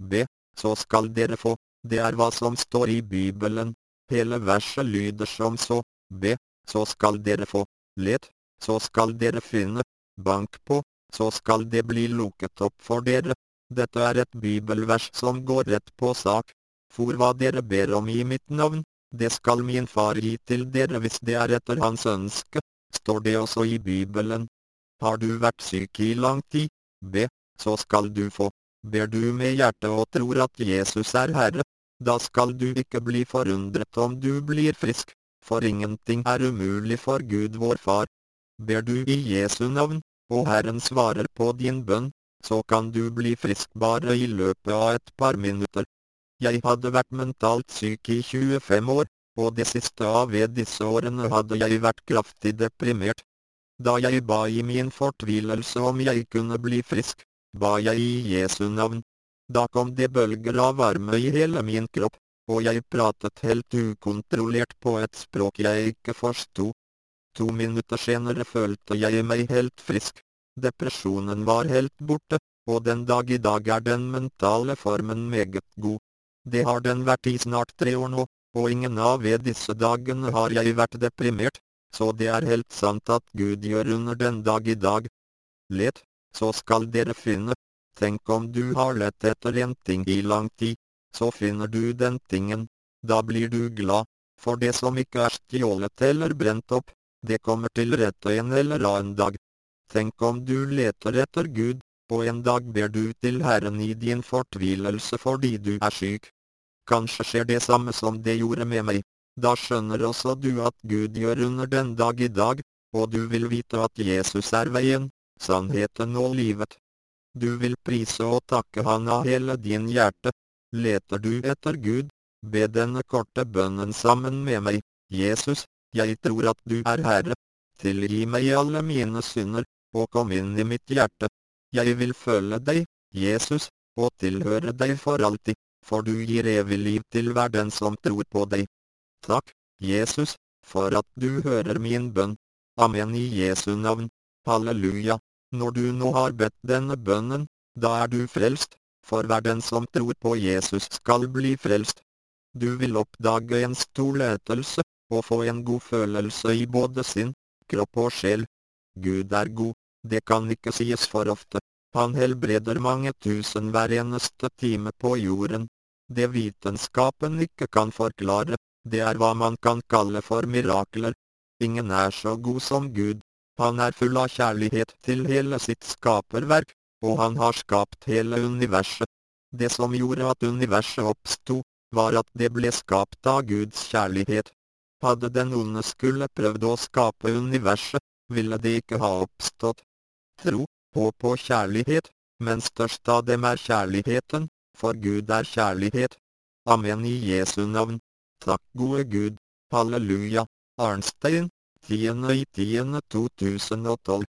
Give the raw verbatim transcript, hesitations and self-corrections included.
B. Så skal dere få. Det er hva som står i Bibelen. Hele verset lyder som så. B. Så skal dere få. Let, så skal dere finne. Bank på, så skal det bli lukket opp for dere. Dette er et bibelvers som går rett på sak. For hva dere ber om i mitt navn, det skal min far gi til dere hvis det er etter hans ønske, står det også i Bibelen. Har du vært syk i lang tid? B. Så skal du få. Ber du med hjertet og tror at Jesus er Herre, da skal du ikke bli forundret om du blir frisk, for ingenting er umulig for Gud vår Far. Ber du i Jesu navn, og Herren svarer på din bønn, så kan du bli frisk bare i løpet av et par minutter. Jeg hadde vært mentalt syk i tjuefem år, og det siste av disse årene hadde jeg vært kraftig deprimert. Da jeg ba i min fortvilelse om jeg kunne bli frisk, ba jeg i Jesu navn. Da kom det bølger av varme i hele min kropp, og jeg pratet helt ukontrollert på et språk jeg ikke forsto. To minutter senere følte jeg meg helt frisk. Depresjonen var helt borte, og den dag i dag er den mentale formen meget god. Det har den vært i snart tre år nå, og ingen av disse dagene har jeg vært deprimert, så det er helt sant at Gud gjør under den dag i dag. Let, så skal dere finne. Tenk om du har lett etter en ting i lang tid, så finner du den tingen. Da blir du glad, for det som ikke er stjålet eller brent opp, det kommer til rette en eller annen dag. Tenk om du leter etter Gud, og en dag ber du til Herren i din fortvilelse fordi du er syk. Kanskje skjer det samme som det gjorde med meg. Da skjønner også du at Gud gjør under den dag i dag, og du vil vite at Jesus er veien, sannheten og livet. Du vil prise og takke han av hele din hjerte. Leter du etter Gud, be denne korte bønnen sammen med meg. Jesus, jeg tror at du er Herre. Tilgi meg alle mine synder, og kom inn i mitt hjerte. Jeg vil følge deg, Jesus, og tilhøre deg for alltid, for du gir evig liv til hver den som tror på deg. Takk, Jesus, for at du hører min bønn. Amen i Jesu navn. Halleluja. Når du nå har bedt denne bønnen, da er du frelst, for hver den som tror på Jesus skal bli frelst. Du vil oppdage en stor lettelse, og få en god følelse i både sinn, kropp og sjel. Gud er god, det kan ikke sies for ofte. Han helbreder mange tusen hver eneste time på jorden. Det vitenskapen ikke kan forklare, det er hva man kan kalle for mirakler. Ingen er så god som Gud. Han er full av kjærlighet til hele sitt skaperverk, og han har skapt hele universet. Det som gjorde at universet oppsto, var at det ble skapt av Guds kjærlighet. Hadde den onde skulle prøvd å skape universet, ville det ikke ha oppstått. Tro, håp og kjærlighet, men størst av dem er kjærligheten, for Gud er kjærlighet. Amen i Jesu navn. Takk gode Gud. Halleluja. Arnstein, tiende i tiende to tusen og tolv.